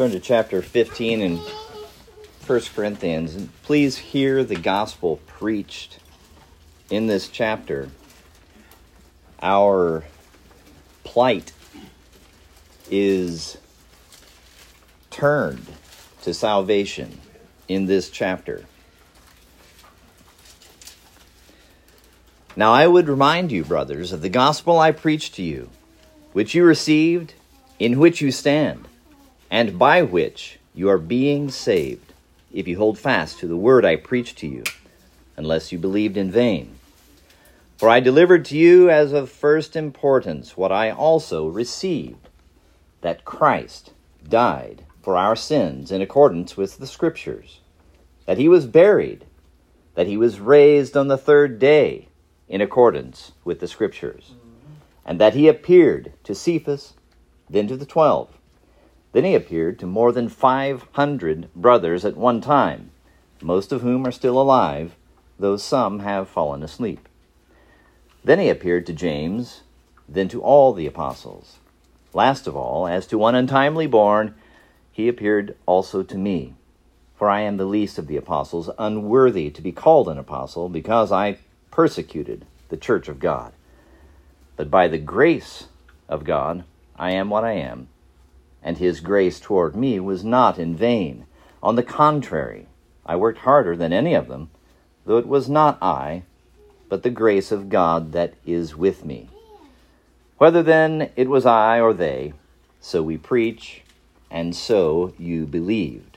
Turn to chapter 15 in 1 Corinthians, and please hear the gospel preached in this chapter. Our plight is turned to salvation in this chapter. Now I would remind you, brothers, of the gospel I preached to you, which you received, in which you stand, and by which you are being saved, if you hold fast to the word I preached to you, unless you believed in vain. For I delivered to you as of first importance what I also received, that Christ died for our sins in accordance with the Scriptures, that he was buried, that he was raised on the third day in accordance with the Scriptures, and that he appeared to Cephas, then to the 12. Then he appeared to more than 500 brothers at one time, most of whom are still alive, though some have fallen asleep. Then he appeared to James, then to all the apostles. Last of all, as to one untimely born, he appeared also to me. For I am the least of the apostles, unworthy to be called an apostle, because I persecuted the church of God. But by the grace of God, I am what I am, and his grace toward me was not in vain. On the contrary, I worked harder than any of them, though it was not I, but the grace of God that is with me. Whether then it was I or they, so we preach, and so you believed.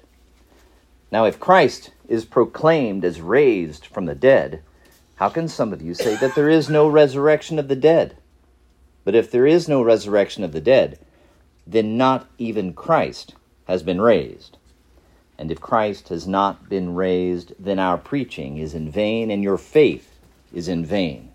Now if Christ is proclaimed as raised from the dead, how can some of you say that there is no resurrection of the dead? But if there is no resurrection of the dead, then not even Christ has been raised. And if Christ has not been raised, then our preaching is in vain, and your faith is in vain.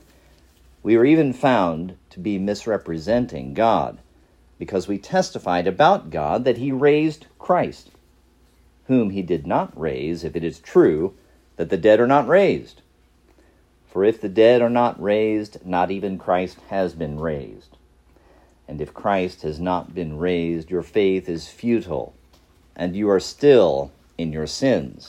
We were even found to be misrepresenting God, because we testified about God that he raised Christ, whom he did not raise, if it is true that the dead are not raised. For if the dead are not raised, not even Christ has been raised. And if Christ has not been raised, your faith is futile, and you are still in your sins.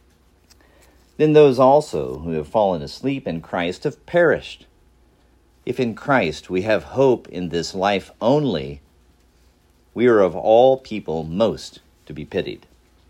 Then those also who have fallen asleep in Christ have perished. If in Christ we have hope in this life only, we are of all people most to be pitied.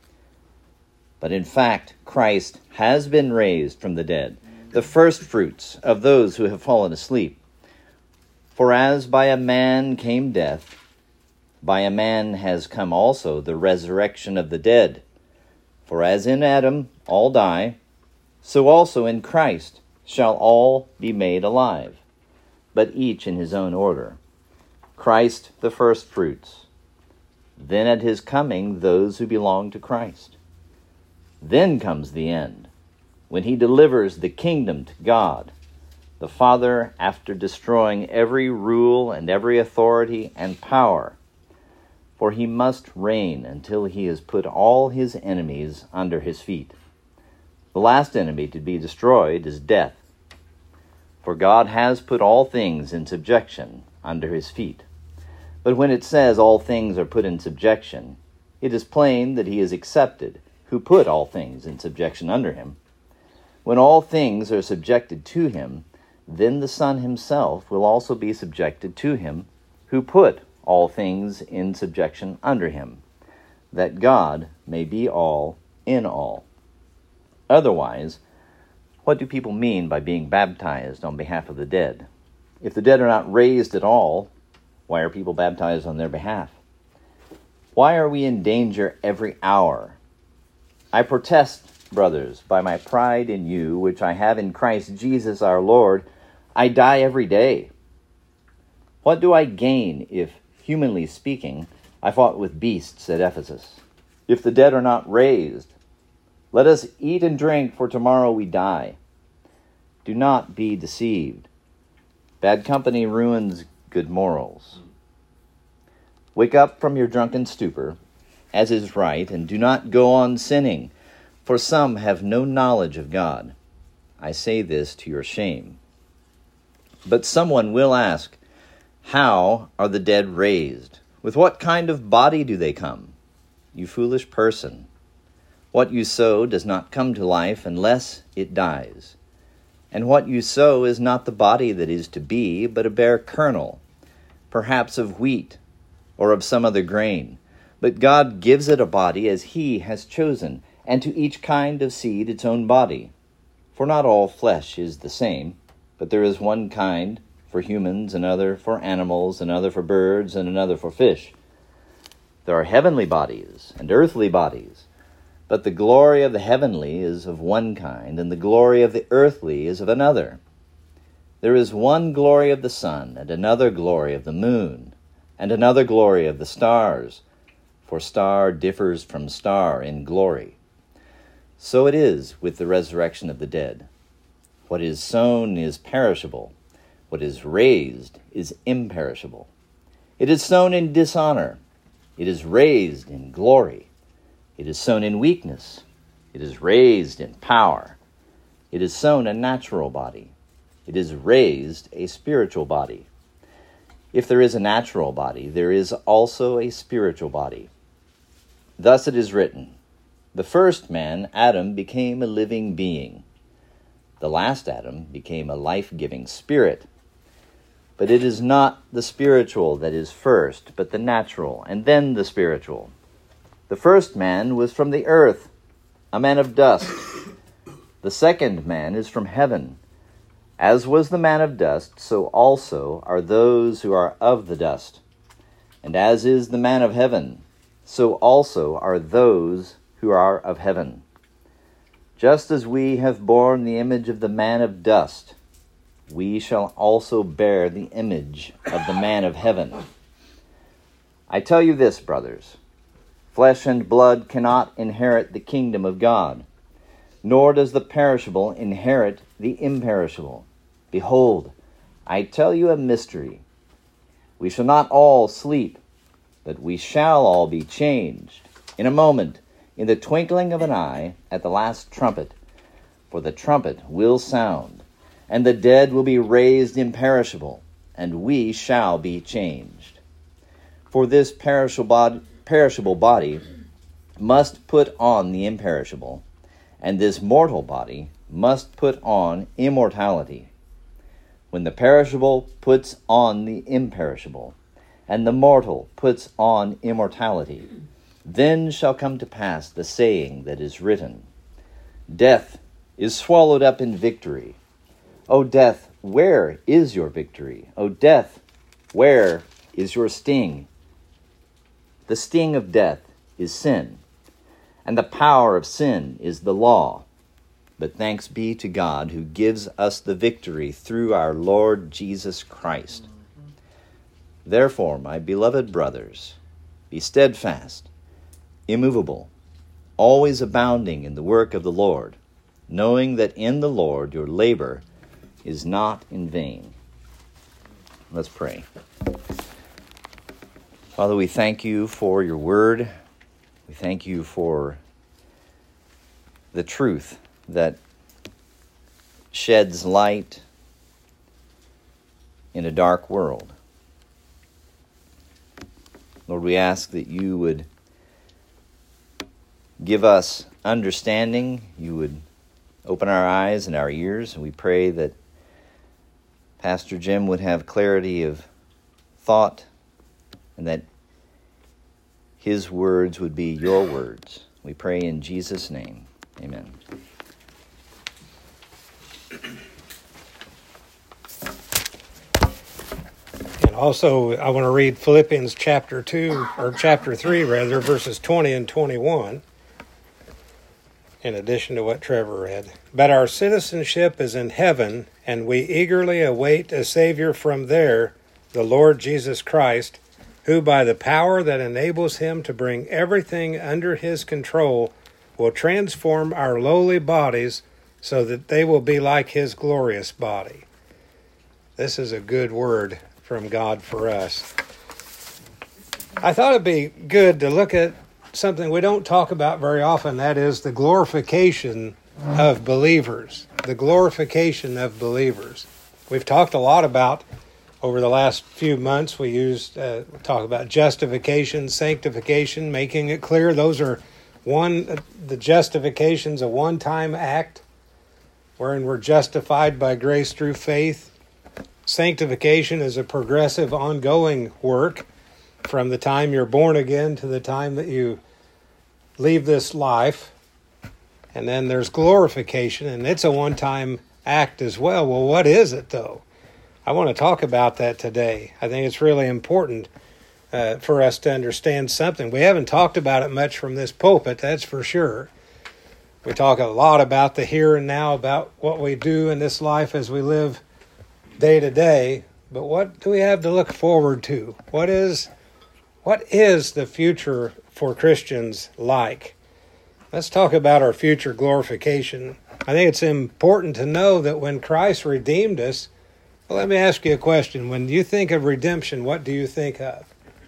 But in fact, Christ has been raised from the dead, the firstfruits of those who have fallen asleep. For as by a man came death, by a man has come also the resurrection of the dead. For as in Adam all die, so also in Christ shall all be made alive, but each in his own order. Christ the firstfruits, then at his coming those who belong to Christ. Then comes the end, when he delivers the kingdom to God, the Father, after destroying every rule and every authority and power. For he must reign until he has put all his enemies under his feet. The last enemy to be destroyed is death. For God has put all things in subjection under his feet. But when it says all things are put in subjection, it is plain that he is accepted, who put all things in subjection under him. When all things are subjected to him, then the Son himself will also be subjected to him, who put all things in subjection under him, that God may be all in all. Otherwise, what do people mean by being baptized on behalf of the dead? If the dead are not raised at all, why are people baptized on their behalf? Why are we in danger every hour? I protest, brothers, by my pride in you, which I have in Christ Jesus our Lord, I die every day. What do I gain if, humanly speaking, I fought with beasts at Ephesus? If the dead are not raised, let us eat and drink, for tomorrow we die. Do not be deceived. Bad company ruins good morals. Wake up from your drunken stupor, as is right, and do not go on sinning, for some have no knowledge of God. I say this to your shame. But someone will ask, how are the dead raised? With what kind of body do they come? you foolish person. What you sow does not come to life unless it dies. And what you sow is not the body that is to be, but a bare kernel, perhaps of wheat or of some other grain. But God gives it a body as he has chosen, and to each kind of seed its own body. For not all flesh is the same, but there is one kind for humans, another for animals, another for birds, and another for fish. There are heavenly bodies and earthly bodies, but the glory of the heavenly is of one kind, and the glory of the earthly is of another. There is one glory of the sun, and another glory of the moon, and another glory of the stars, for star differs from star in glory. So it is with the resurrection of the dead. What is sown is perishable. What is raised is imperishable. It is sown in dishonor. It is raised in glory. It is sown in weakness. It is raised in power. It is sown a natural body. It is raised a spiritual body. If there is a natural body, there is also a spiritual body. Thus it is written, the first man, Adam, became a living being. The last Adam became a life-giving spirit. But it is not the spiritual that is first, but the natural, and then the spiritual. The first man was from the earth, a man of dust. The second man is from heaven. As was the man of dust, so also are those who are of the dust. And as is the man of heaven, so also are those who are of heaven. Just as we have borne the image of the man of dust, we shall also bear the image of the man of heaven. I tell you this, brothers, flesh and blood cannot inherit the kingdom of God, nor does the perishable inherit the imperishable. Behold, I tell you a mystery. We shall not all sleep, but we shall all be changed in a moment, in the twinkling of an eye, at the last trumpet. For the trumpet will sound, and the dead will be raised imperishable, and we shall be changed. For this perishable body must put on the imperishable, and this mortal body must put on immortality. When the perishable puts on the imperishable, and the mortal puts on immortality, then shall come to pass the saying that is written, death is swallowed up in victory. O death, where is your victory? O death, where is your sting? The sting of death is sin, and the power of sin is the law. But thanks be to God who gives us the victory through our Lord Jesus Christ. Therefore, my beloved brothers, be steadfast, immovable, always abounding in the work of the Lord, knowing that in the Lord your labor is not in vain. Let's pray. Father, we thank you for your word. We thank you for the truth that sheds light in a dark world. Lord, we ask that you would give us understanding, you would open our eyes and our ears, and we pray that Pastor Jim would have clarity of thought and that his words would be your words. We pray in Jesus' name. Amen. And also, I want to read Philippians chapter 3, verses 20 and 21, in addition to what Trevor read. But our citizenship is in heaven, and we eagerly await a Savior from there, the Lord Jesus Christ, who by the power that enables him to bring everything under his control will transform our lowly bodies so that they will be like his glorious body. This is a good word from God for us. I thought it'd be good to look at something we don't talk about very often, that is the glorification of believers. The glorification of believers. We've talked a lot about Over the last few months, we talk about justification, sanctification, making it clear. Those are the justification's a one-time act wherein we're justified by grace through faith. Sanctification is a progressive, ongoing work from the time you're born again to the time that you leave this life. And then there's glorification, and it's a one-time act as well. Well, what is it, though? I want to talk about that today. I think it's really important for us to understand something. We haven't talked about it much from this pulpit, that's for sure. We talk a lot about the here and now, about what we do in this life as we live day to day. But what do we have to look forward to? What is the future for Christians like? Let's talk about our future glorification. I think it's important to know that when Christ redeemed us, well, let me ask you a question. When you think of redemption, what do you think of?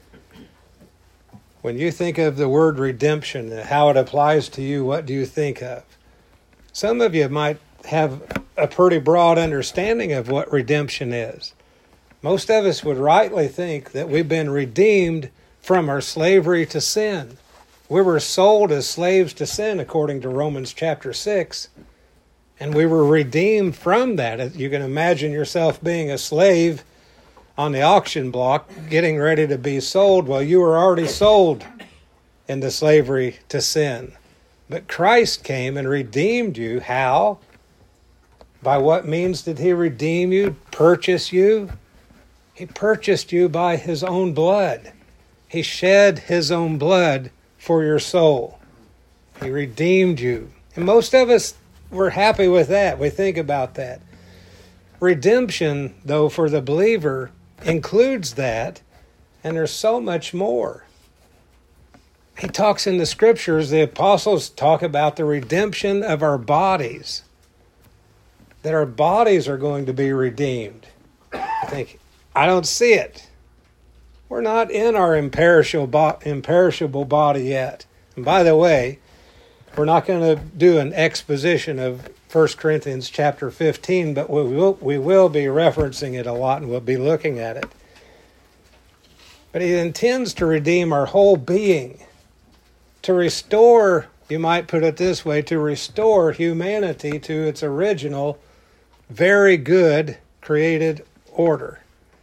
When you think of the word redemption and how it applies to you, what do you think of? Some of you might have a pretty broad understanding of what redemption is. Most of us would rightly think that we've been redeemed from our slavery to sin. We were sold as slaves to sin, according to Romans chapter 6. And we were redeemed from that. You can imagine yourself being a slave on the auction block, getting ready to be sold. Well, you were already sold into slavery to sin. But Christ came and redeemed you. How? By what means did he redeem you, purchase you? He purchased you by his own blood. He shed his own blood for your soul. He redeemed you. And most of us, we're happy with that. We think about that. Redemption, though, for the believer includes that, and there's so much more. He talks in the scriptures, the apostles talk about the redemption of our bodies, that our bodies are going to be redeemed. I don't see it. We're not in our imperishable body yet. And by the way, we're not going to do an exposition of 1 Corinthians chapter 15, but we will be referencing it a lot, and we'll be looking at it. But he intends to redeem our whole being, to restore, you might put it this way, to restore humanity to its original, very good created order.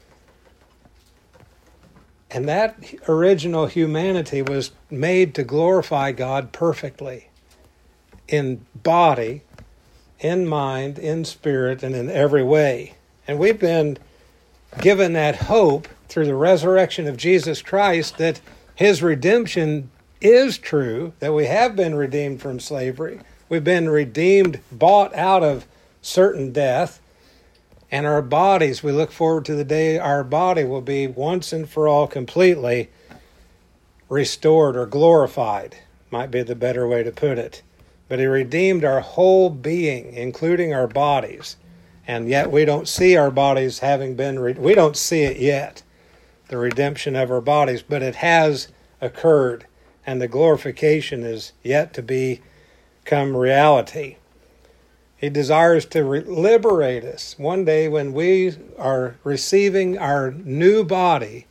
And that original humanity was made to glorify God perfectly, in body, in mind, in spirit, and in every way. And we've been given that hope through the resurrection of Jesus Christ that his redemption is true, that we have been redeemed from slavery. We've been redeemed, bought out of certain death. And our bodies, we look forward to the day our body will be once and for all completely restored or glorified, might be the better way to put it. But he redeemed our whole being, including our bodies. And yet we don't see our bodies having been, we don't see it yet, the redemption of our bodies, but it has occurred, and the glorification is yet to become reality. He desires to liberate us. One day when we are receiving our new body,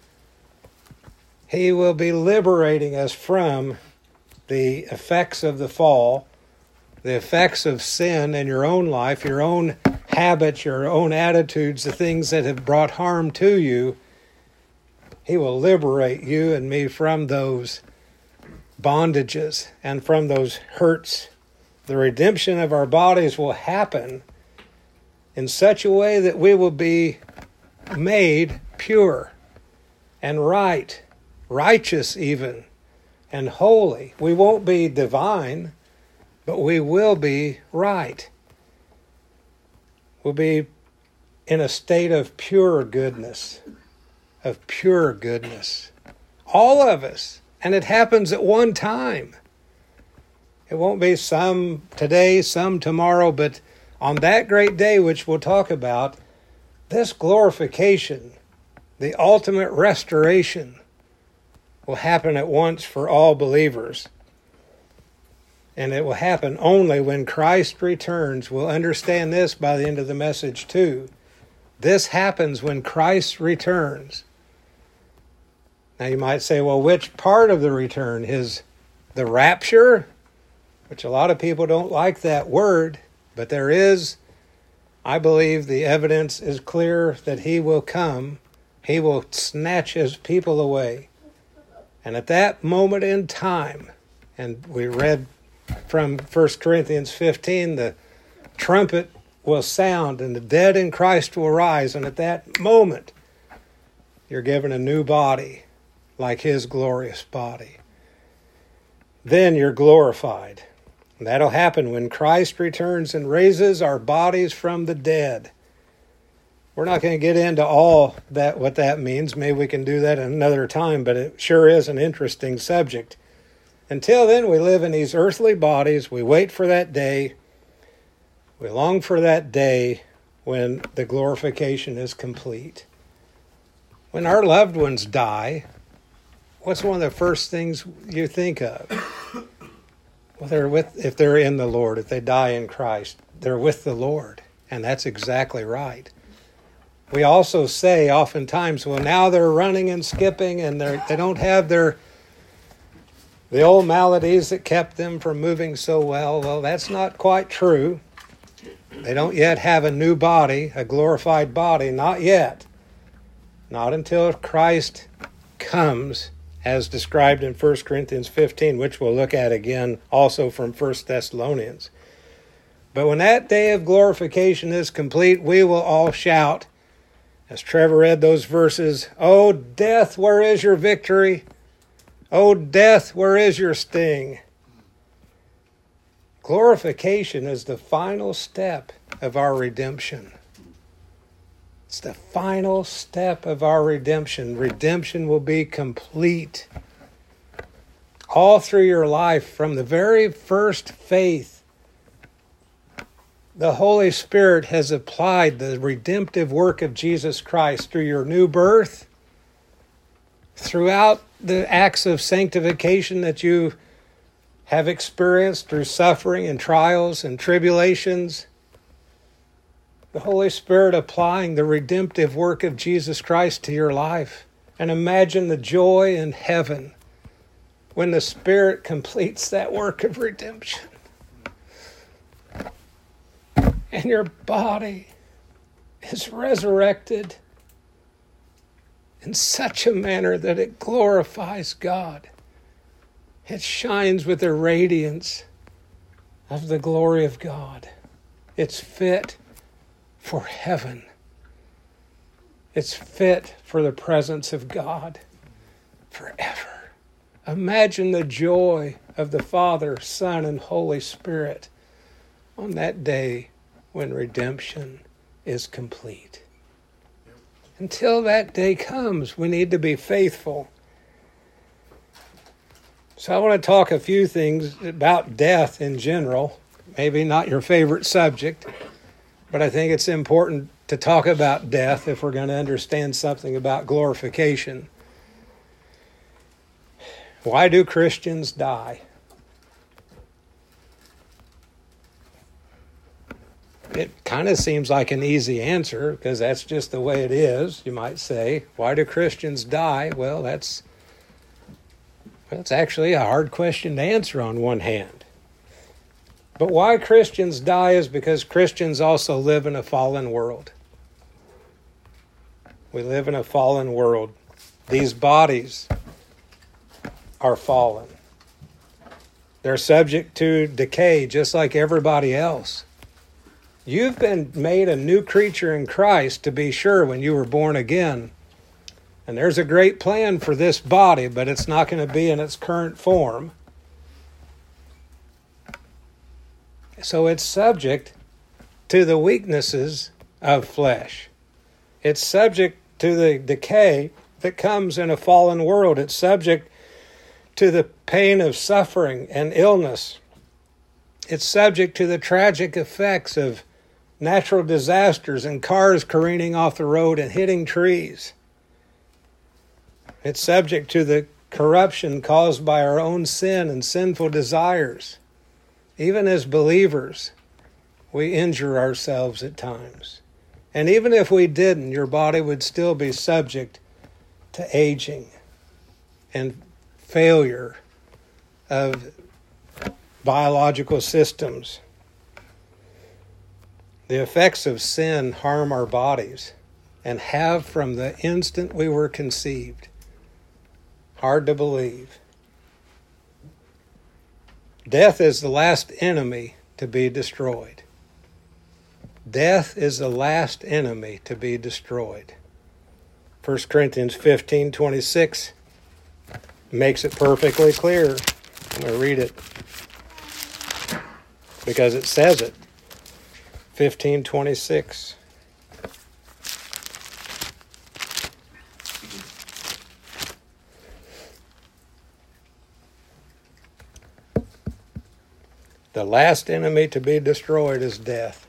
he will be liberating us from the effects of the fall, the effects of sin in your own life, your own habits, your own attitudes, the things that have brought harm to you. He will liberate you and me from those bondages and from those hurts. The redemption of our bodies will happen in such a way that we will be made pure and right, righteous even, and holy. We won't be divine, but we will be right. We'll be in a state of pure goodness, All of us. And it happens at one time. It won't be some today, some tomorrow, but on that great day, which we'll talk about, this glorification, the ultimate restoration, will happen at once for all believers. And it will happen only when Christ returns. We'll understand this by the end of the message too. This happens when Christ returns. Now you might say, well, which part of the return? Is the rapture? Which a lot of people don't like that word, but there is, I believe the evidence is clear that he will come. He will snatch his people away. And at that moment in time, and we read from 1 Corinthians 15, the trumpet will sound and the dead in Christ will rise. And at that moment, you're given a new body like his glorious body. Then you're glorified. And that'll happen when Christ returns and raises our bodies from the dead. We're not going to get into all that, what that means. Maybe we can do that another time, but it sure is an interesting subject. Until then, we live in these earthly bodies. We wait for that day. We long for that day when the glorification is complete. When our loved ones die, what's one of the first things you think of? Well, if they're in the Lord, if they die in Christ, they're with the Lord. And that's exactly right. We also say oftentimes, well, now they're running and skipping and they don't have the old maladies that kept them from moving so well. Well, that's not quite true. They don't yet have a new body, a glorified body, not yet. Not until Christ comes, as described in 1 Corinthians 15, which we'll look at again also from 1 Thessalonians. But when that day of glorification is complete, we will all shout, as Trevor read those verses, "O death, where is your victory? O death, where is your sting?" Glorification is the final step of our redemption. It's the final step of our redemption. Redemption will be complete. All through your life, from the very first faith, the Holy Spirit has applied the redemptive work of Jesus Christ through your new birth, throughout the acts of sanctification that you have experienced through suffering and trials and tribulations. The Holy Spirit applying the redemptive work of Jesus Christ to your life. And imagine the joy in heaven when the Spirit completes that work of redemption. And your body is resurrected in such a manner that it glorifies God. It shines with the radiance of the glory of God. It's fit for heaven. It's fit for the presence of God forever. Imagine the joy of the Father, Son, and Holy Spirit on that day when redemption is complete. Until that day comes, we need to be faithful. So I want to talk a few things about death in general. Maybe not your favorite subject, but I think it's important to talk about death if we're going to understand something about glorification. Why do Christians die? It kind of seems like an easy answer because that's just the way it is, you might say. Why do Christians die? Well, it's actually a hard question to answer on one hand. But why Christians die is because Christians also live in a fallen world. We live in a fallen world. These bodies are fallen. They're subject to decay just like everybody else. You've been made a new creature in Christ, to be sure, when you were born again. And there's a great plan for this body, but it's not going to be in its current form. So it's subject to the weaknesses of flesh. It's subject to the decay that comes in a fallen world. It's subject to the pain of suffering and illness. It's subject to the tragic effects of natural disasters and cars careening off the road and hitting trees. It's subject to the corruption caused by our own sin and sinful desires. Even as believers, we injure ourselves at times. And even if we didn't, your body would still be subject to aging and failure of biological systems. The effects of sin harm our bodies and have from the instant we were conceived. Hard to believe. Death is the last enemy to be destroyed. Death is the last enemy to be destroyed. 1 Corinthians 15:26 makes it perfectly clear. I'm going to read it because it says it. 15:26. The last enemy to be destroyed is death.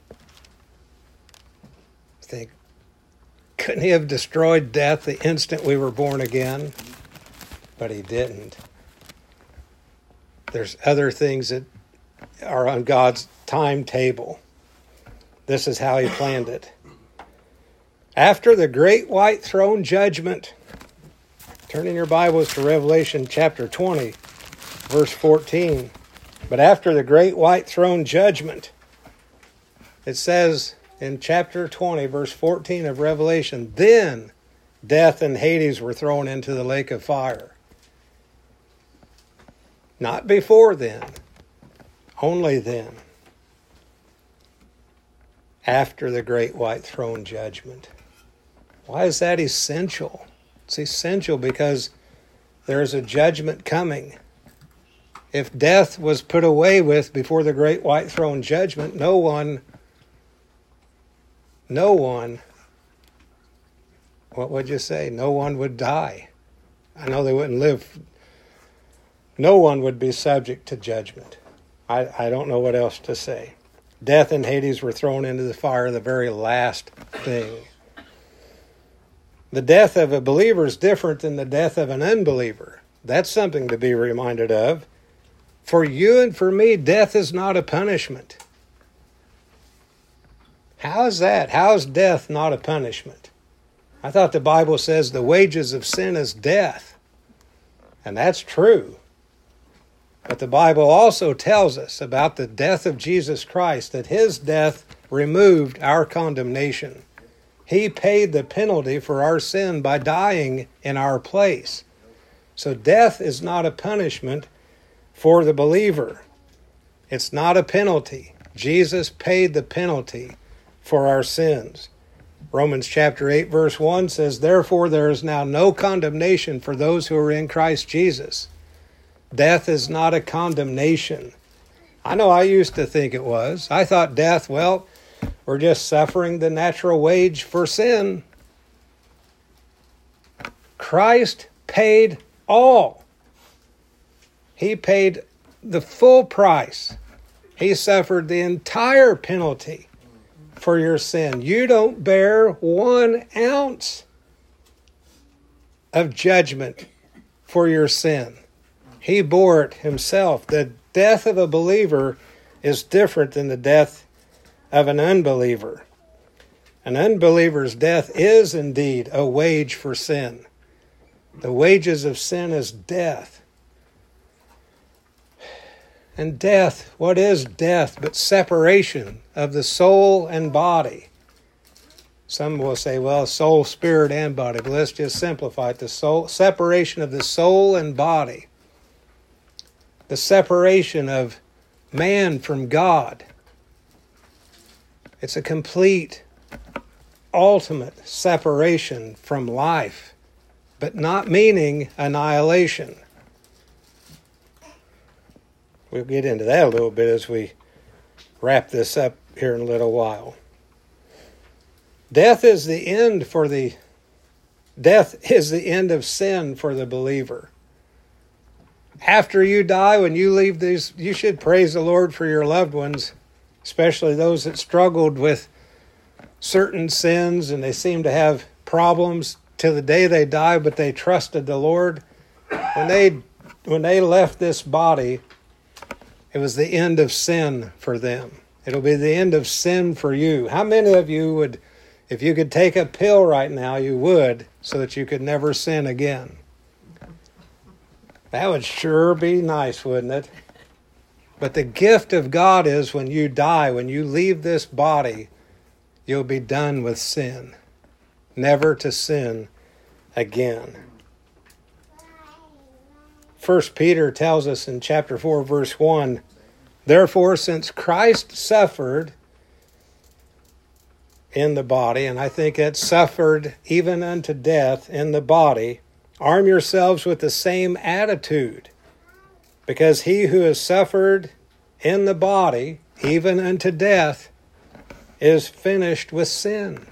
Think, couldn't he have destroyed death the instant we were born again? But he didn't. There's other things that are on God's timetable. This is how he planned it. After the great white throne judgment, turn in your Bibles to Revelation chapter 20, verse 14. But after the great white throne judgment, it says in chapter 20, verse 14 of Revelation, then death and Hades were thrown into the lake of fire. Not before then, only then. After the great white throne judgment. Why is that essential? It's essential because there's a judgment coming. If death was put away with before the great white throne judgment, no one, what would you say? No one would die. I know they wouldn't live. No one would be subject to judgment. I don't know what else to say. Death and Hades were thrown into the fire, the very last thing. The death of a believer is different than the death of an unbeliever. That's something to be reminded of. For you and for me, death is not a punishment. How is that? How is death not a punishment? I thought the Bible says the wages of sin is death. And that's true. But the Bible also tells us about the death of Jesus Christ, that his death removed our condemnation. He paid the penalty for our sin by dying in our place. So death is not a punishment for the believer. It's not a penalty. Jesus paid the penalty for our sins. Romans chapter 8 verse 1 says, therefore there is now no condemnation for those who are in Christ Jesus. Death is not a condemnation. I know I used to think it was. I thought death, well, we're just suffering the natural wage for sin. Christ paid all. He paid the full price. He suffered the entire penalty for your sin. You don't bear 1 ounce of judgment for your sin. He bore it himself. The death of a believer is different than the death of an unbeliever. An unbeliever's death is indeed a wage for sin. The wages of sin is death. And death, what is death but separation of the soul and body? Some will say, well, soul, spirit, and body. But let's just simplify it. The soul, separation of the soul and body. The separation of man from God. It's a complete, ultimate separation from life, but not meaning annihilation. We'll get into that a little bit as we wrap this up here in a little while. Death is the end of sin for the believer. After you die, when you leave these, you should praise the Lord for your loved ones, especially those that struggled with certain sins and they seem to have problems till the day they die, but they trusted the Lord. When they left this body, it was the end of sin for them. It'll be the end of sin for you. How many of you would, If you could take a pill right now, you would, so that you could never sin again. That would sure be nice, wouldn't it? But the gift of God is when you die, when you leave this body, you'll be done with sin. Never to sin again. 1 Peter tells us in chapter 4, verse 1, therefore, since Christ suffered in the body, and I think it suffered even unto death in the body, arm yourselves with the same attitude, because he who has suffered in the body, even unto death, is finished with sin.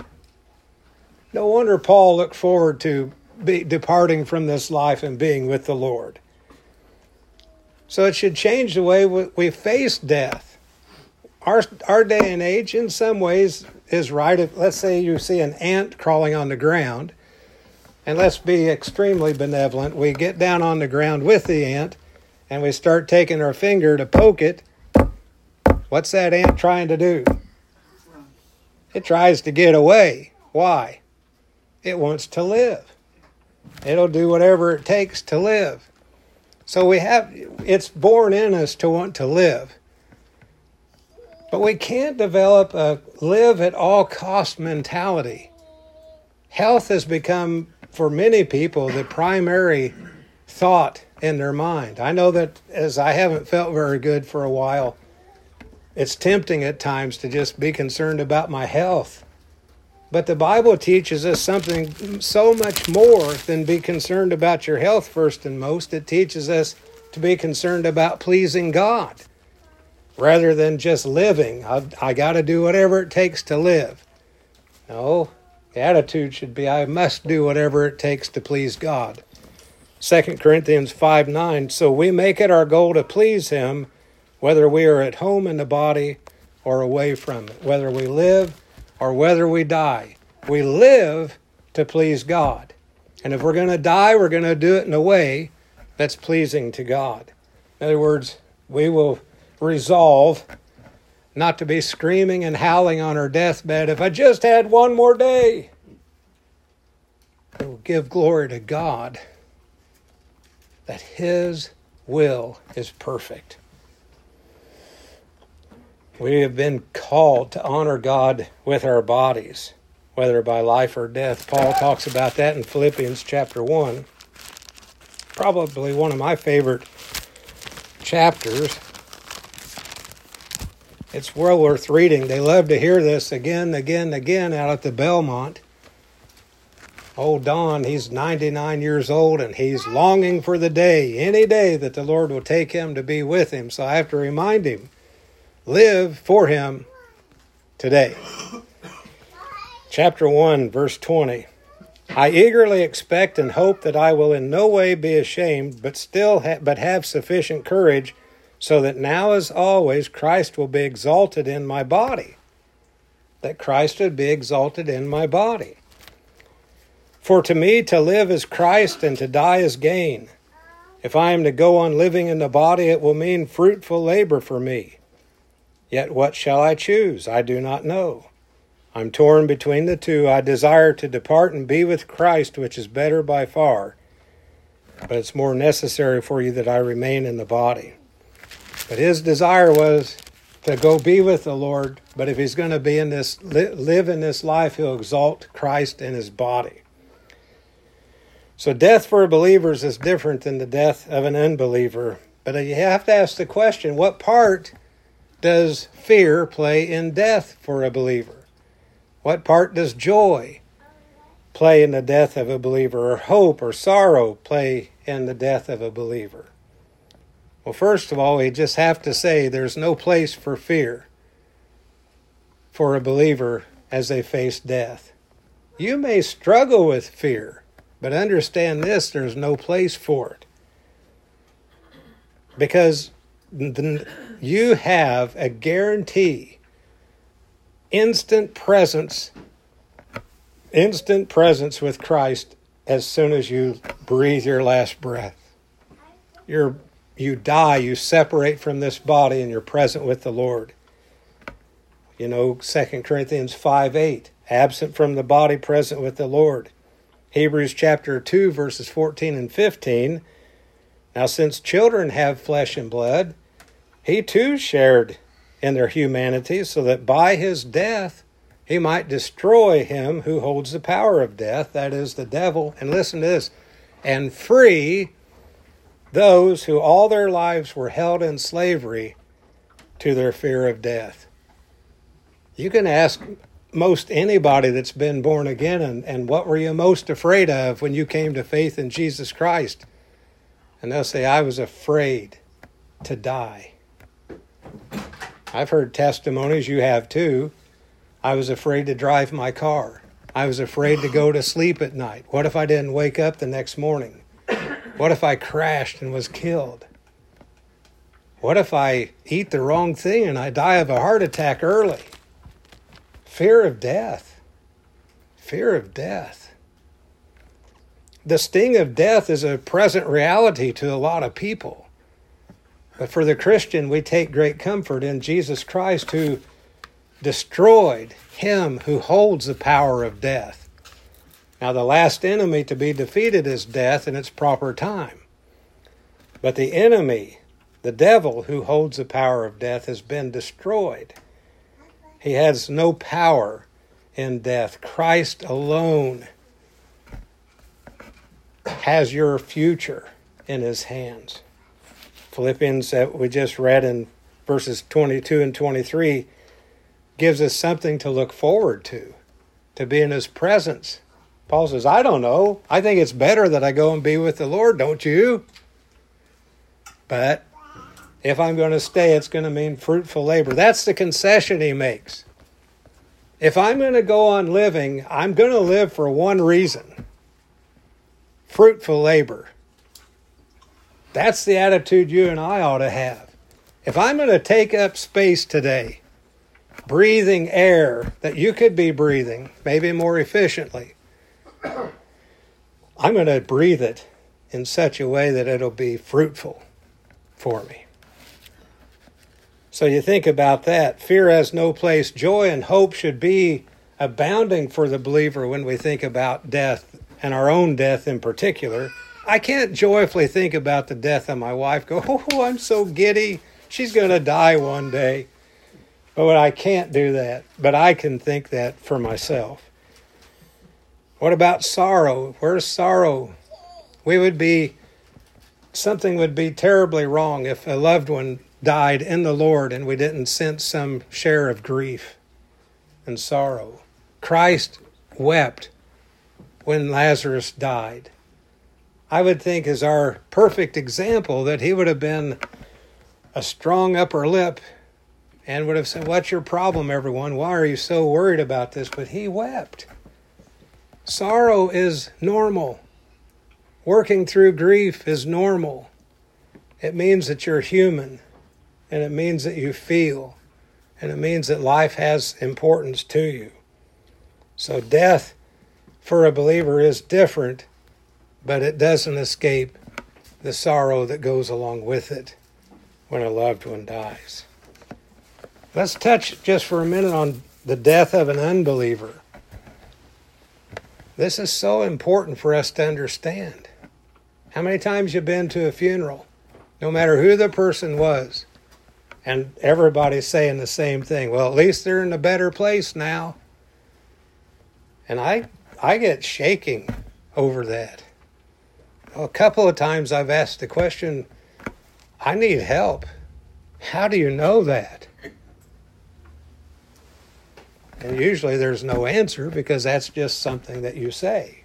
No wonder Paul looked forward to departing from this life and being with the Lord. So it should change the way we face death. Our day and age, in some ways, is right. If, let's say you see an ant crawling on the ground, and let's be extremely benevolent. We get down on the ground with the ant, and we start taking our finger to poke it. What's that ant trying to do? It tries to get away. Why? It wants to live. It'll do whatever it takes to live. So it's born in us to want to live. But we can't develop a live at all cost mentality. Health has become, for many people, the primary thought in their mind. I know that as I haven't felt very good for a while, it's tempting at times to just be concerned about my health. But the Bible teaches us something so much more than be concerned about your health first and most. It teaches us to be concerned about pleasing God rather than just living. I got to do whatever it takes to live. No, the attitude should be I must do whatever it takes to please God. 2 Corinthians 5:9, so we make it our goal to please Him, whether we are at home in the body or away from it, whether we live or whether we die. We live to please God. And if we're going to die, we're going to do it in a way that's pleasing to God. In other words, we will resolve not to be screaming and howling on our deathbed, if I just had one more day. It will give glory to God that His will is perfect. We have been called to honor God with our bodies, whether by life or death. Paul talks about that in Philippians chapter 1. Probably one of my favorite chapters. It's well worth reading. They love to hear this again out at the Belmont. Old Don, he's 99 years old, and he's longing for the day, any day, that the Lord will take him to be with Him. So I have to remind him, live for Him today. Chapter 1, verse 20. I eagerly expect and hope that I will in no way be ashamed, but have sufficient courage, so that now as always Christ will be exalted in my body. That Christ would be exalted in my body. For to me to live is Christ, and to die is gain. If I am to go on living in the body, it will mean fruitful labor for me. Yet what shall I choose? I do not know. I'm torn between the two. I desire to depart and be with Christ, which is better by far. But it's more necessary for you that I remain in the body. But his desire was to go be with the Lord. But if he's going to be in this, live in this life, he'll exalt Christ in his body. So death for believers is different than the death of an unbeliever. But you have to ask the question, what part does fear play in death for a believer? What part does joy play in the death of a believer, or hope or sorrow play in the death of a believer? Well, first of all, we just have to say there's no place for fear for a believer as they face death. You may struggle with fear, but understand this, there's no place for it. Because you have a guarantee, instant presence with Christ as soon as you breathe your last breath. You die, you separate from this body, and you're present with the Lord. You know, 2 Corinthians 5:8, absent from the body, present with the Lord. Hebrews chapter 2, verses 14 and 15. Now, since children have flesh and blood, he too shared in their humanity, so that by his death he might destroy him who holds the power of death, that is, the devil. And listen to this, and free those who all their lives were held in slavery to their fear of death. You can ask most anybody that's been born again, and what were you most afraid of when you came to faith in Jesus Christ? And they'll say, I was afraid to die. I've heard testimonies, you have too. I was afraid to drive my car. I was afraid to go to sleep at night. What if I didn't wake up the next morning? What if I crashed and was killed? What if I eat the wrong thing and I die of a heart attack early? Fear of death. Fear of death. The sting of death is a present reality to a lot of people. But for the Christian, we take great comfort in Jesus Christ, who destroyed him who holds the power of death. Now, the last enemy to be defeated is death in its proper time. But the enemy, the devil who holds the power of death, has been destroyed. He has no power in death. Christ alone has your future in his hands. Philippians that we just read in verses 22 and 23 gives us something to look forward to be in his presence. Paul says, I don't know. I think it's better that I go and be with the Lord, don't you? But if I'm going to stay, it's going to mean fruitful labor. That's the concession he makes. If I'm going to go on living, I'm going to live for one reason: fruitful labor. That's the attitude you and I ought to have. If I'm going to take up space today, breathing air that you could be breathing, maybe more efficiently, I'm going to breathe it in such a way that it'll be fruitful for me. So you think about that. Fear has no place. Joy and hope should be abounding for the believer when we think about death, and our own death in particular. I can't joyfully think about the death of my wife, go, oh, I'm so giddy, she's going to die one day. But I can't do that. But I can think that for myself. What about sorrow? Where's sorrow? Something would be terribly wrong if a loved one died in the Lord and we didn't sense some share of grief and sorrow. Christ wept when Lazarus died. I would think as our perfect example that he would have been a strong upper lip and would have said, what's your problem, everyone? Why are you so worried about this? But he wept. Sorrow is normal. Working through grief is normal. It means that you're human, and it means that you feel, and it means that life has importance to you. So death for a believer is different, but it doesn't escape the sorrow that goes along with it when a loved one dies. Let's touch just for a minute on the death of an unbeliever. This is so important for us to understand. How many times you've been to a funeral, no matter who the person was, and everybody's saying the same thing? Well, at least they're in a better place now. And I get shaking over that. A couple of times I've asked the question, I need help. How do you know that? And usually there's no answer because that's just something that you say.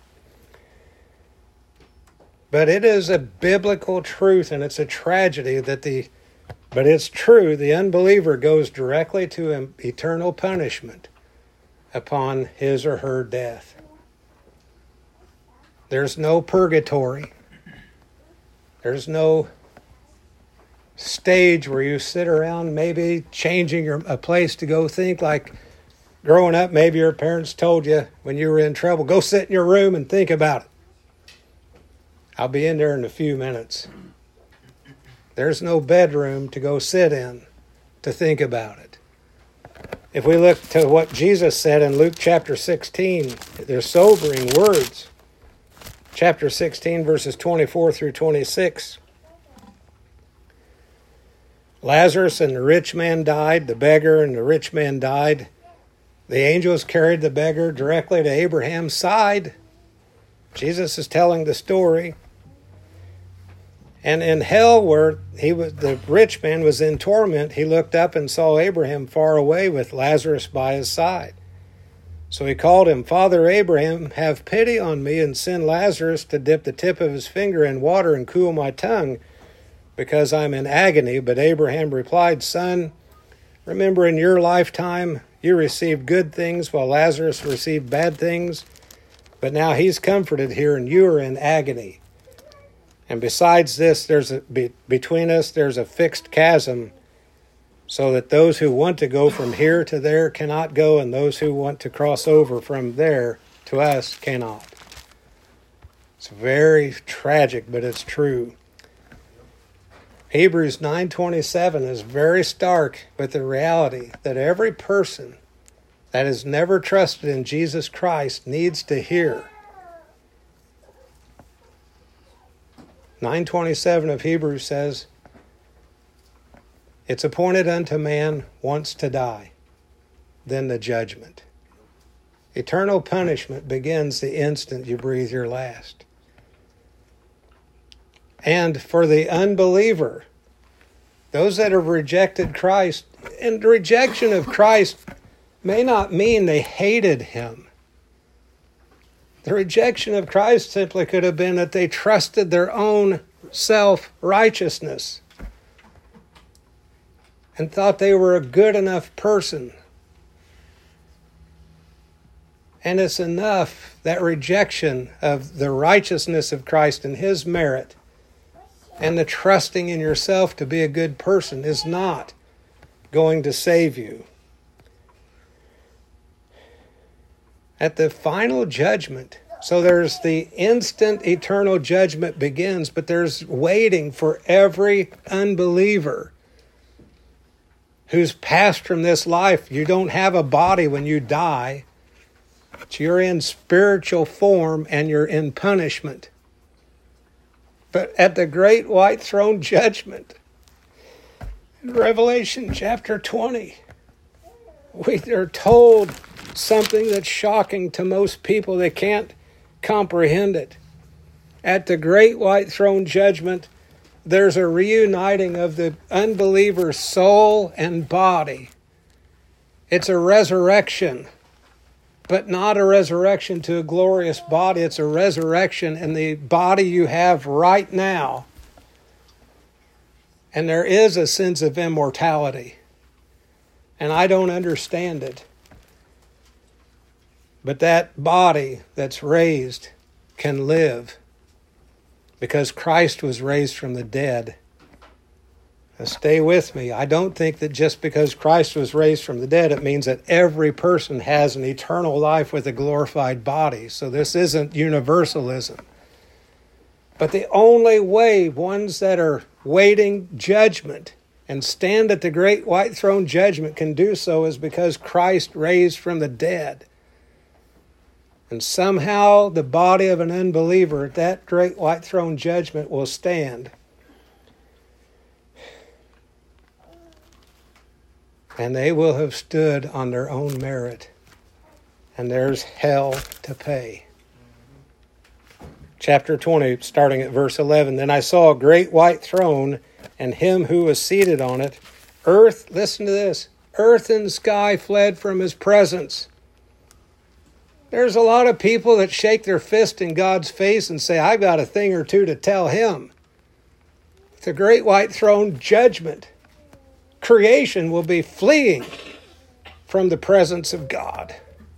But it is a biblical truth, and it's a tragedy but it's true, the unbeliever goes directly to eternal punishment upon his or her death. There's no purgatory. There's no stage where you sit around maybe changing a place to go think. Like growing up, maybe your parents told you when you were in trouble, go sit in your room and think about it. I'll be in there in a few minutes. There's no bedroom to go sit in to think about it. If we look to what Jesus said in Luke chapter 16, they're sobering words. Chapter 16, verses 24 through 26. Lazarus and the rich man died, the beggar and the rich man died. The angels carried the beggar directly to Abraham's side. Jesus is telling the story. And in hell, where the rich man was in torment, he looked up and saw Abraham far away with Lazarus by his side. So he called him, "Father Abraham, have pity on me and send Lazarus to dip the tip of his finger in water and cool my tongue, because I'm in agony." But Abraham replied, "Son, remember in your lifetime you received good things while Lazarus received bad things. But now he's comforted here and you are in agony. And besides this, between us there's a fixed chasm, so that those who want to go from here to there cannot go, and those who want to cross over from there to us cannot." It's very tragic, but it's true. Hebrews 9:27 is very stark, but the reality that every person that has never trusted in Jesus Christ needs to hear. 9:27 of Hebrews says, "It's appointed unto man once to die, then the judgment." Eternal punishment begins the instant you breathe your last. And for the unbeliever, those that have rejected Christ, and the rejection of Christ may not mean they hated him. The rejection of Christ simply could have been that they trusted their own self-righteousness and thought they were a good enough person. And it's enough, that rejection of the righteousness of Christ and his merit, and the trusting in yourself to be a good person is not going to save you. At the final judgment, so there's the instant eternal judgment begins, but there's waiting for every unbeliever who's passed from this life. You don't have a body when you die, but you're in spiritual form and you're in punishment. But at the great white throne judgment, in Revelation chapter 20, we are told something that's shocking to most people. They can't comprehend it. At the great white throne judgment, there's a reuniting of the unbeliever's soul and body. It's a resurrection, but not a resurrection to a glorious body. It's a resurrection in the body you have right now. And there is a sense of immortality. And I don't understand it. But that body that's raised can live because Christ was raised from the dead. Now stay with me. I don't think that just because Christ was raised from the dead, it means that every person has an eternal life with a glorified body. So this isn't universalism. But the only way ones that are waiting judgment and stand at the great white throne judgment can do so is because Christ raised from the dead. And somehow the body of an unbeliever at that great white throne judgment will stand. And they will have stood on their own merit. And there's hell to pay. Chapter 20, starting at verse 11. "Then I saw a great white throne, and him who was seated on it. Earth," listen to this, "earth and sky fled from his presence." There's a lot of people that shake their fist in God's face and say, "I've got a thing or two to tell him." The great white throne judgment, creation will be fleeing from the presence of God,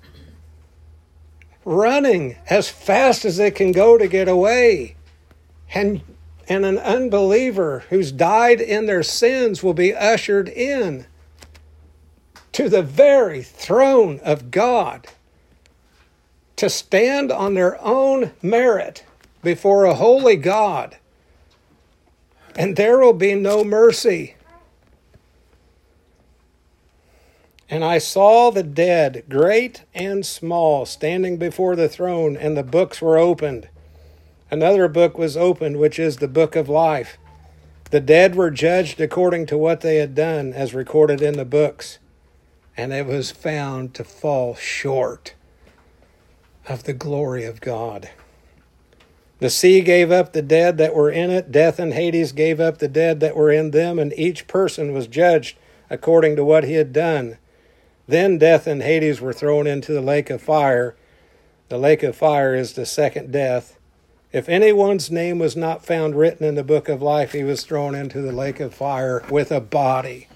running as fast as they can go to get away. And an unbeliever who's died in their sins will be ushered in to the very throne of God to stand on their own merit before a holy God. And there will be no mercy. And I saw the dead, great and small, standing before the throne, and the books were opened. Another book was opened, which is the book of life. The dead were judged according to what they had done, as recorded in the books. And it was found to fall short of the glory of God. The sea gave up the dead that were in it. Death and Hades gave up the dead that were in them, and each person was judged according to what he had done. Then death and Hades were thrown into the lake of fire. The lake of fire is the second death. If anyone's name was not found written in the book of life, he was thrown into the lake of fire with a body.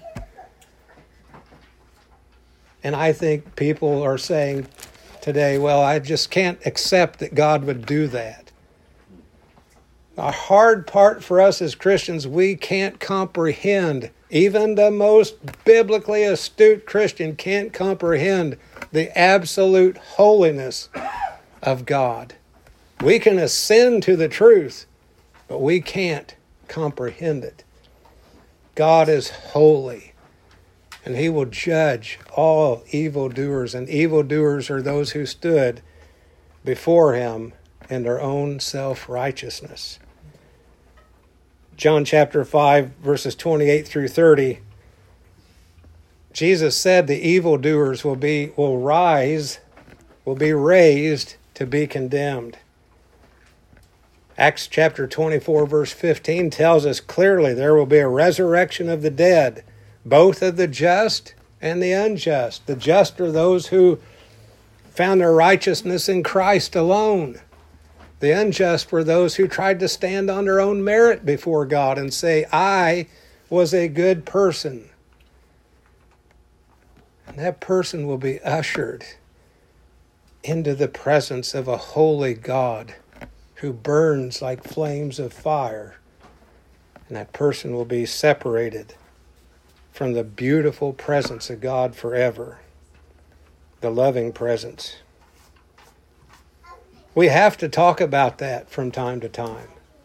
And I think people are saying today, well, I just can't accept that God would do that. A hard part for us as Christians, we can't comprehend. Even the most biblically astute Christian can't comprehend the absolute holiness of God. We can ascend to the truth, but we can't comprehend it. God is holy, and he will judge all evildoers, and evildoers are those who stood before him in their own self-righteousness. John chapter 5, verses 28 through 30, Jesus said the evildoers will be raised to be condemned. Acts chapter 24, verse 15 tells us clearly there will be a resurrection of the dead, both of the just and the unjust. The just are those who found their righteousness in Christ alone. The unjust were those who tried to stand on their own merit before God and say, I was a good person. And that person will be ushered into the presence of a holy God who burns like flames of fire. And that person will be separated from the beautiful presence of God forever, the loving presence. We have to talk about that from time to time,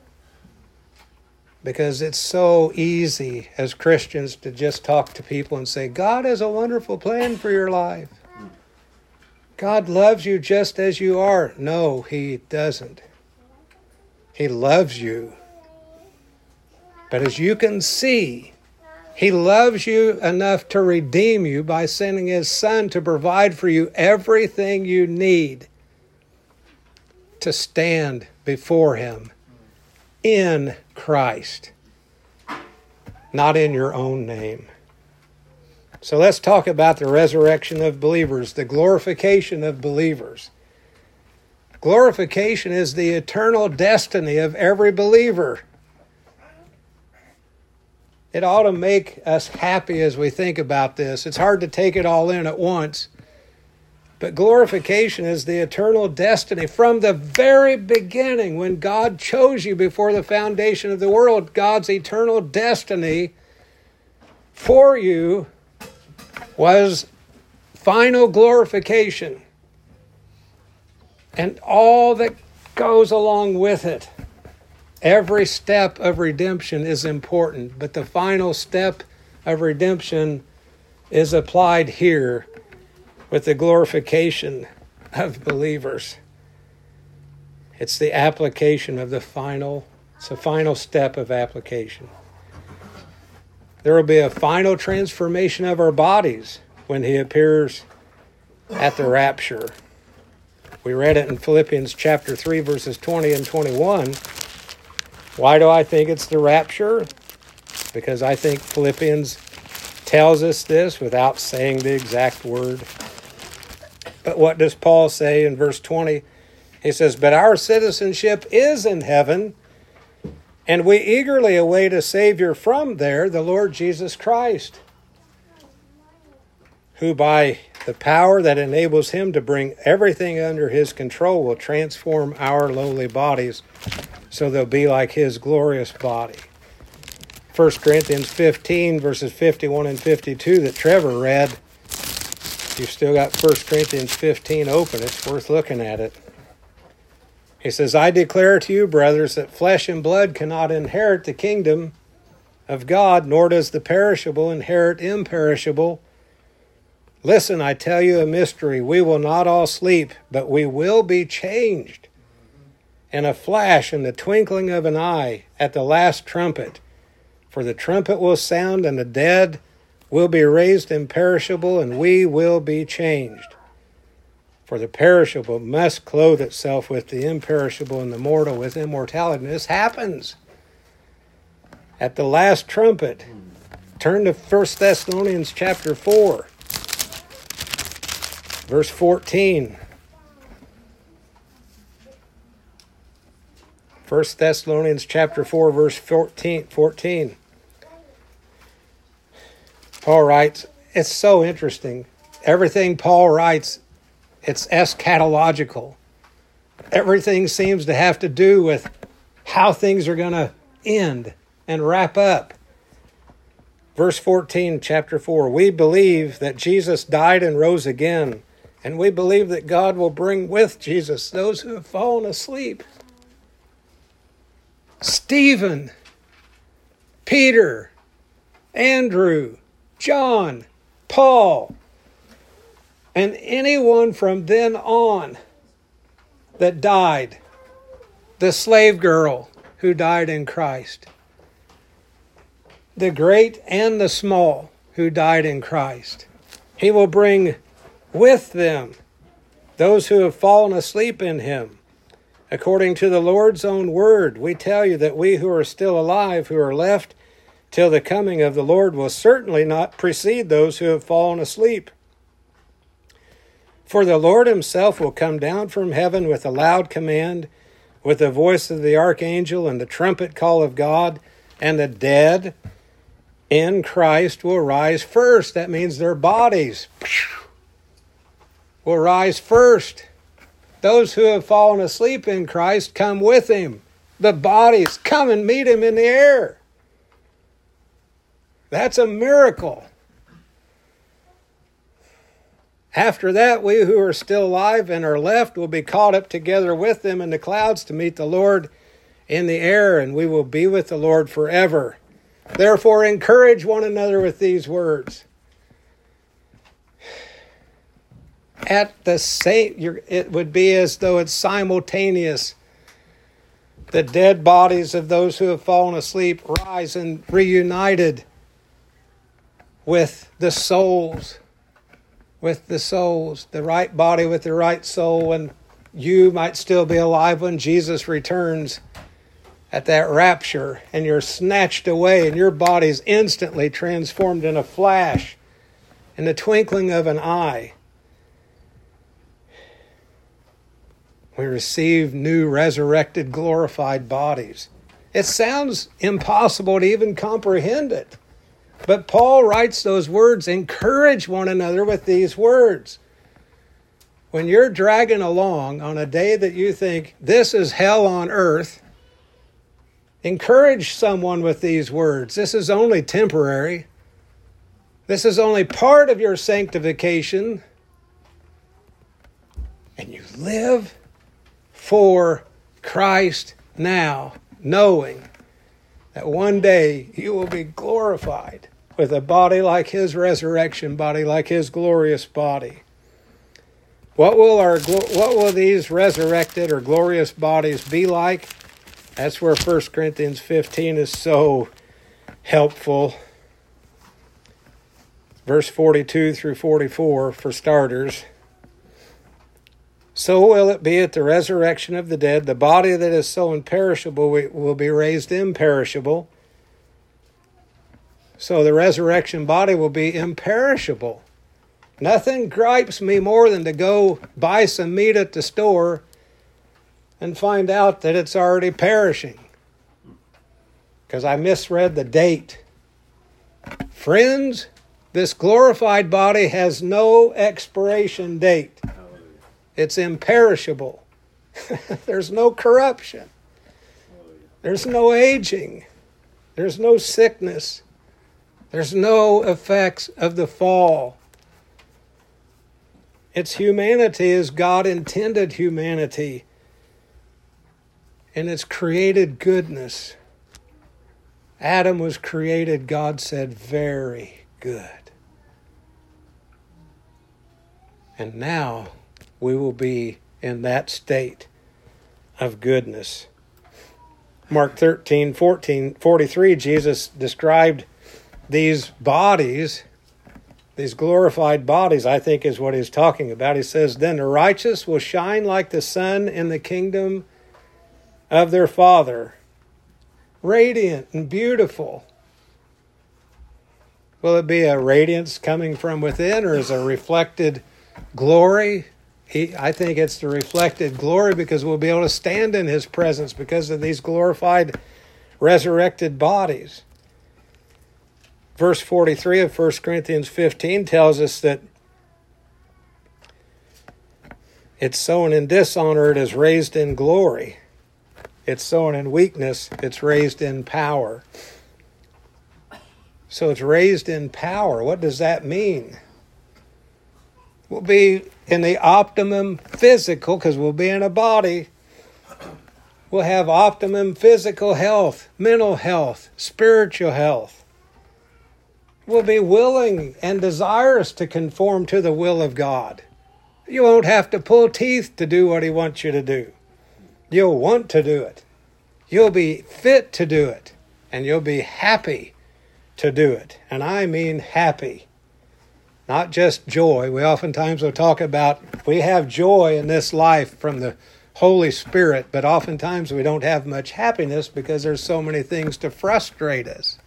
because it's so easy as Christians to just talk to people and say, God has a wonderful plan for your life. God loves you just as you are. No, he doesn't. He loves you. But as you can see, he loves you enough to redeem you by sending his Son to provide for you everything you need to stand before him in Christ, not in your own name. So let's talk about the resurrection of believers, the glorification of believers. Glorification is the eternal destiny of every believer. It ought to make us happy as we think about this. It's hard to take it all in at once. But glorification is the eternal destiny. From the very beginning, when God chose you before the foundation of the world, God's eternal destiny for you was final glorification. And all that goes along with it. Every step of redemption is important, but the final step of redemption is applied here with the glorification of believers. It's the application of it's a final step of application. There will be a final transformation of our bodies when he appears at the rapture. We read it in Philippians chapter 3, verses 20 and 21. Why do I think it's the rapture? Because I think Philippians tells us this without saying the exact word. But what does Paul say in verse 20? He says, but our citizenship is in heaven, and we eagerly await a Savior from there, the Lord Jesus Christ, who by the power that enables him to bring everything under his control will transform our lowly bodies so they'll be like his glorious body. 1 Corinthians 15, verses 51 and 52 that Trevor read. You've still got 1 Corinthians 15 open. It's worth looking at it. He says, I declare to you, brothers, that flesh and blood cannot inherit the kingdom of God, nor does the perishable inherit imperishable. Listen, I tell you a mystery. We will not all sleep, but we will be changed. In a flash, in the twinkling of an eye, at the last trumpet. For the trumpet will sound, and the dead will be raised imperishable, and we will be changed. For the perishable must clothe itself with the imperishable, and the mortal with immortality. And this happens at the last trumpet. Turn to 1 Thessalonians chapter 4, verse 14. 1 Thessalonians chapter 4, verse 14. Paul writes, it's so interesting. Everything Paul writes, it's eschatological. Everything seems to have to do with how things are going to end and wrap up. Verse 14, chapter 4, we believe that Jesus died and rose again, and we believe that God will bring with Jesus those who have fallen asleep. Stephen, Peter, Andrew, John, Paul, and anyone from then on that died, the slave girl who died in Christ, the great and the small who died in Christ. He will bring with them those who have fallen asleep in him. According to the Lord's own word, we tell you that we who are still alive, who are left till the coming of the Lord, will certainly not precede those who have fallen asleep. For the Lord himself will come down from heaven with a loud command, with the voice of the archangel and the trumpet call of God, and the dead in Christ will rise first. That means their bodies will rise first. Those who have fallen asleep in Christ come with him. The bodies come and meet him in the air. That's a miracle. After that, we who are still alive and are left will be caught up together with them in the clouds to meet the Lord in the air, and we will be with the Lord forever. Therefore, encourage one another with these words. At the same, it would be as though it's simultaneous. The dead bodies of those who have fallen asleep rise and reunited with the souls. The right body with the right soul, and you might still be alive when Jesus returns at that rapture, and you're snatched away, and your body's instantly transformed in a flash, in the twinkling of an eye. We receive new resurrected, glorified bodies. It sounds impossible to even comprehend it. But Paul writes those words, encourage one another with these words. When you're dragging along on a day that you think, this is hell on earth, encourage someone with these words. This is only temporary. This is only part of your sanctification. And you live for Christ now, knowing that one day you will be glorified with a body like his resurrection body, like his glorious body. What will these resurrected or glorious bodies be like? That's where 1 Corinthians 15 is so helpful. Verse 42 through 44 for starters. So will it be at the resurrection of the dead. The body that is so imperishable will be raised imperishable. So the resurrection body will be imperishable. Nothing gripes me more than to go buy some meat at the store and find out that it's already perishing because I misread the date. Friends, this glorified body has no expiration date. It's imperishable. There's no corruption. There's no aging. There's no sickness. There's no effects of the fall. Its humanity is God intended humanity. And its created goodness. Adam was created, God said, very good. And now we will be in that state of goodness. Mark 13:43, Jesus described these bodies, these glorified bodies, I think is what he's talking about. He says, "Then the righteous will shine like the sun in the kingdom of their Father, radiant and beautiful." Will it be a radiance coming from within, or is it a reflected glory? I think it's the reflected glory, because we'll be able to stand in his presence because of these glorified, resurrected bodies. Verse 43 of 1 Corinthians 15 tells us that it's sown in dishonor, it is raised in glory. It's sown in weakness, it's raised in power. So it's raised in power. What does that mean? We'll be in the optimum physical, because we'll be in a body. We'll have optimum physical health, mental health, spiritual health. We'll be willing and desirous to conform to the will of God. You won't have to pull teeth to do what he wants you to do. You'll want to do it. You'll be fit to do it. And you'll be happy to do it. And I mean happy. Not just joy. We oftentimes will talk about we have joy in this life from the Holy Spirit, but oftentimes we don't have much happiness because there's so many things to frustrate us.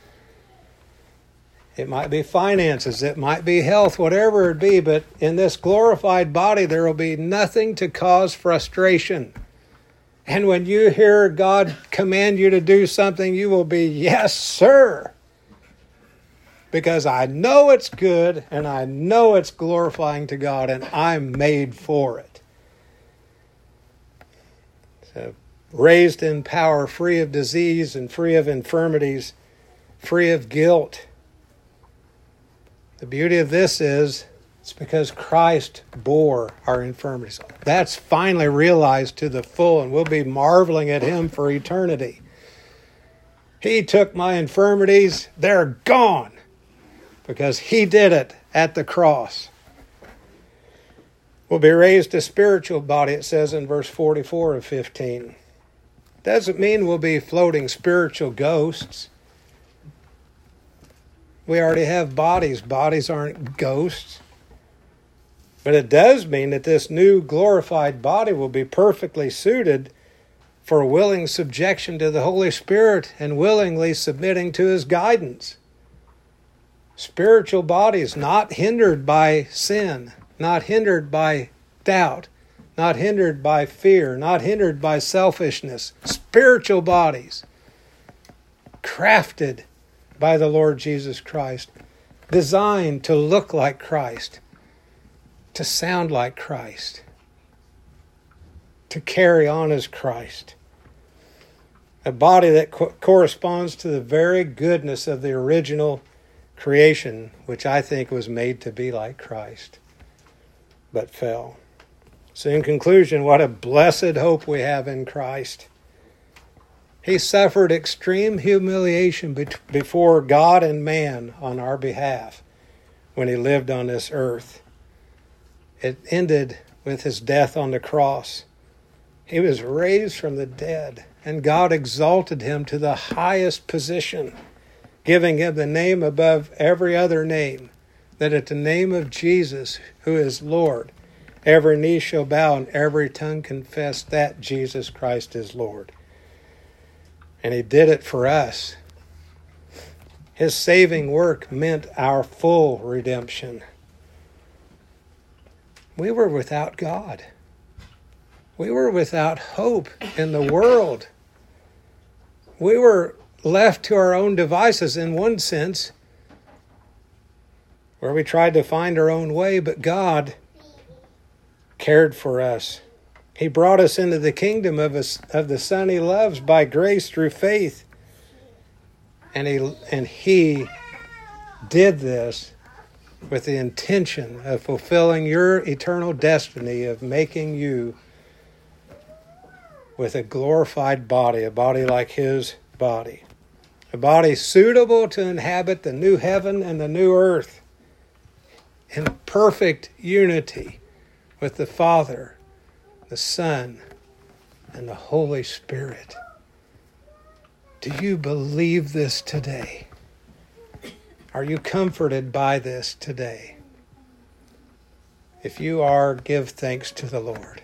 It might be finances, it might be health, whatever it be, but in this glorified body there will be nothing to cause frustration. And when you hear God command you to do something, you will be, "Yes, sir." Because I know it's good and I know it's glorifying to God and I'm made for it. So, raised in power, free of disease and free of infirmities, free of guilt. The beauty of this is it's because Christ bore our infirmities. That's finally realized to the full, and we'll be marveling at him for eternity. He took my infirmities, they're gone. Because he did it at the cross. We'll be raised a spiritual body, it says in verse 44 of 15. Doesn't mean we'll be floating spiritual ghosts. We already have bodies. Bodies aren't ghosts. But it does mean that this new glorified body will be perfectly suited for willing subjection to the Holy Spirit and willingly submitting to his guidance. Spiritual bodies not hindered by sin, not hindered by doubt, not hindered by fear, not hindered by selfishness. Spiritual bodies crafted by the Lord Jesus Christ, designed to look like Christ, to sound like Christ, to carry on as Christ. A body that corresponds to the very goodness of the original creation, which I think was made to be like Christ, but fell. So in conclusion, what a blessed hope we have in Christ. He suffered extreme humiliation before God and man on our behalf when he lived on this earth. It ended with his death on the cross. He was raised from the dead, and God exalted him to the highest position, giving him the name above every other name, that at the name of Jesus, who is Lord, every knee shall bow and every tongue confess that Jesus Christ is Lord. And he did it for us. His saving work meant our full redemption. We were without God. We were without hope in the world. We were left to our own devices in one sense, where we tried to find our own way, but God cared for us. He brought us into the kingdom of the Son he loves by grace through faith. And he did this with the intention of fulfilling your eternal destiny of making you with a glorified body, a body like his body. A body suitable to inhabit the new heaven and the new earth. in perfect unity with the Father, the Son, and the Holy Spirit. Do you believe this today? Are you comforted by this today? If you are, give thanks to the Lord.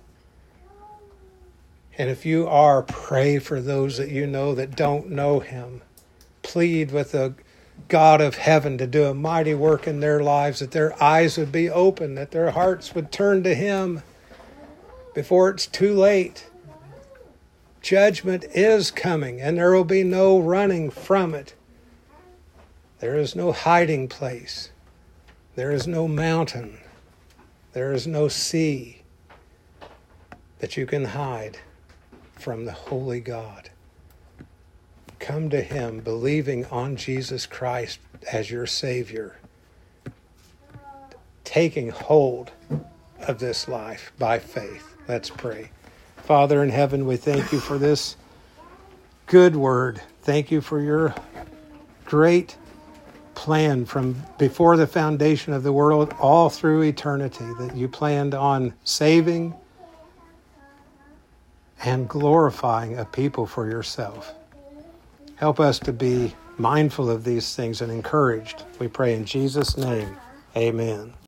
And if you are, pray for those that you know that don't know Him. Plead with the God of heaven to do a mighty work in their lives, that their eyes would be open, that their hearts would turn to Him before it's too late. Judgment is coming, and there will be no running from it. There is no hiding place. There is no mountain. There is no sea that you can hide from the holy God. Come to Him believing on Jesus Christ as your Savior, taking hold of this life by faith. Let's pray. Father in heaven, we thank You for this good word. Thank You for Your great plan from before the foundation of the world all through eternity, that You planned on saving and glorifying a people for Yourself. Help us to be mindful of these things and encouraged. We pray in Jesus' name. Amen.